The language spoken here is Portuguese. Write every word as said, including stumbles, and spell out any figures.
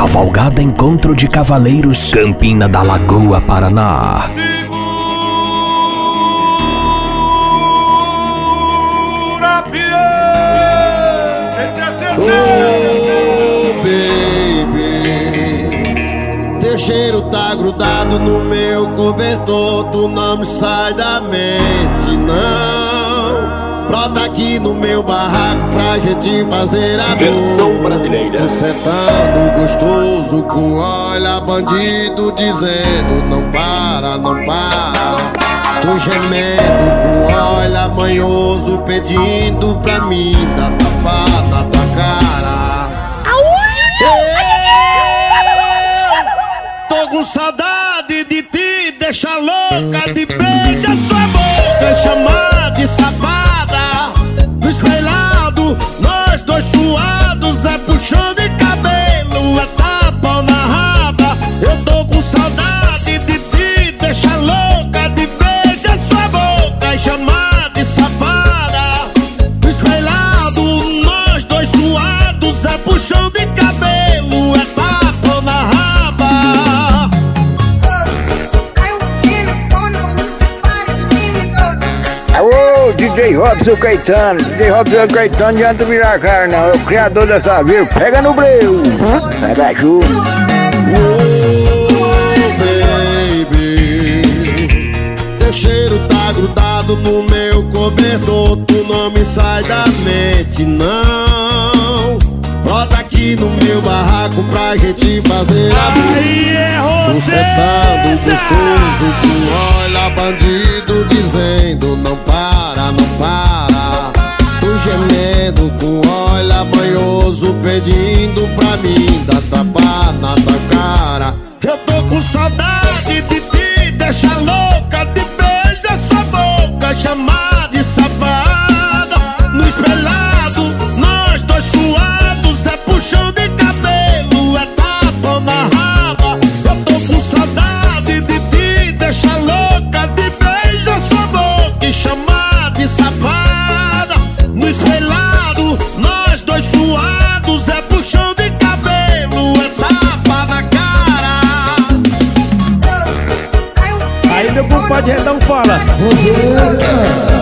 Cavalgada Encontro de Cavaleiros, Campina da Lagoa, Paraná. Oh, baby, teu cheiro tá grudado no meu cobertor. Tu não me sai da mente, não. Brota aqui no meu barraco pra gente fazer amor. Tu sentando gostoso com olha bandido dizendo não para, não para. Tu gemendo com olha manhoso pedindo pra mim dar tapa na tua cara. Eu tô com saudade de ti, deixa louca de beijar sua boca, chamar de safada. No espelhado, nós dois suados, é puxão de cabelo, é tapa na raba. Eu tô com saudade de ti, deixa louca de beijar sua boca e chamar de safada. No espelhado, nós dois suados, é puxão de cabelo, é tapa na raba. Alô, D J Robson Caetano, D J Robson Caetano, não adianta virar cara não, é o criador dessa vírgula, pega no breu, pega junto. Oh, baby, teu cheiro tá grudado no meu cobertor. Tu não me sai da mente, não. Brota aqui no meu barraco pra gente fazer amor. Tu sentado gostoso com olha bandido dizendo não para, não para. Tu gemendo com olha banhoso pedindo pra mim dar tapa na tua cara. Eu tô com saudade de ti, deixa louca de beijar sua boca, chamar de safada. No espelhado, nós dois suados, é puxão de cabelo, é tapa na raba. Eu tô com saudade de ti, deixa louca de beijar sua boca e chamar de safada. No espelhado, nós dois suados, é puxão de cabelo, é tapa na cara. Aí meu compadre Redão fala: Você